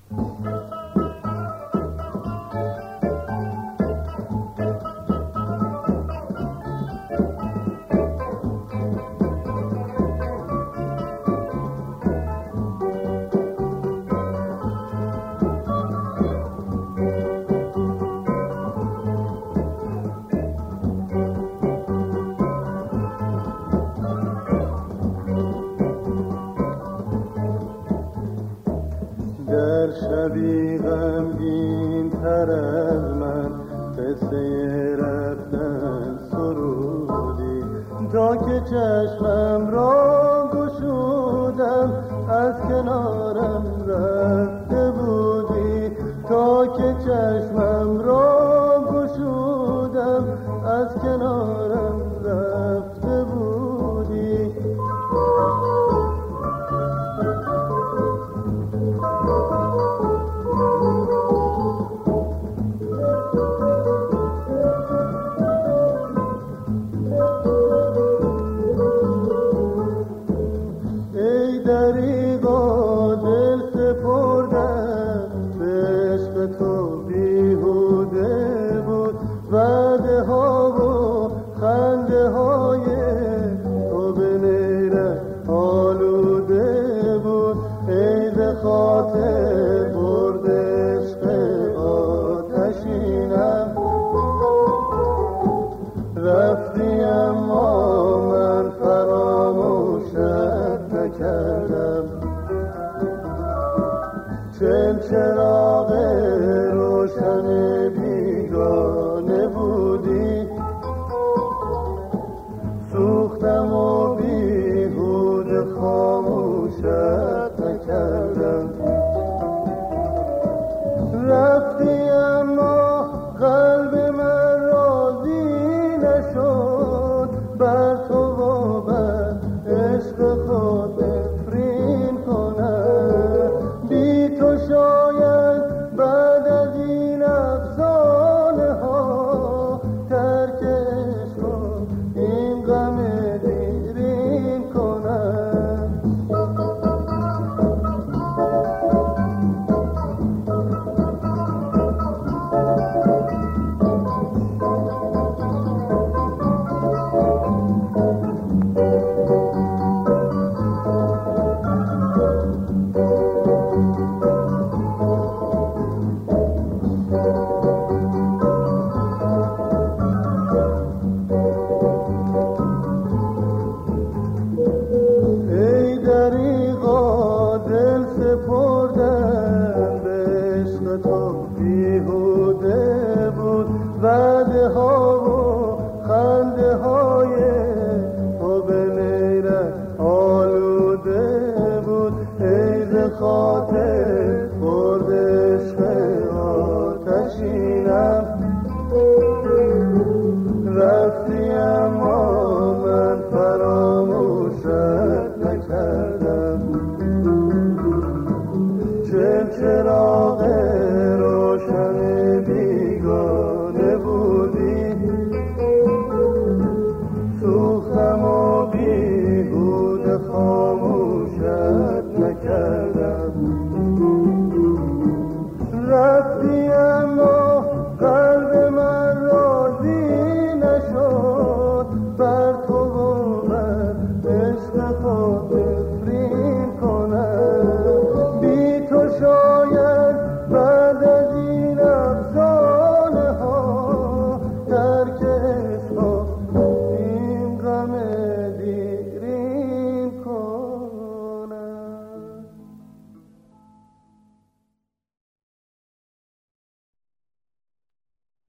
در شبی غمگین تر از من قصه رفتن سرودی، تا که چشمم را گشودم از کنارم رفته بودی، تا که چشمم را گشودم از کنارم رفته بودی. دریغا دل سپردم به عشق تو بیهوده بود، وعده ها و خنده های تو به نیرت آلوده بود. ای ز خاطر برد عشق آتشینم، رفتی اما من فراموشت نکردم. چون چراغ روشن بیگانه بودی، سوختم و بیهوده خاموشت نکردم. رفتی اما قلب من راضی نشد، بر تو و بر عشق خود نفرین کنم. بی تو شاید بعد از این افسانه ها ترک عشق و این غم دیرین کنم. سپردم به عشق تو بیهوده بود، وعده ها و خنده های تو به نیرت آلوده بود. ای ز خاطر برد عشق آتشینم، رفتی اما من فراموشت نکردم. چراغ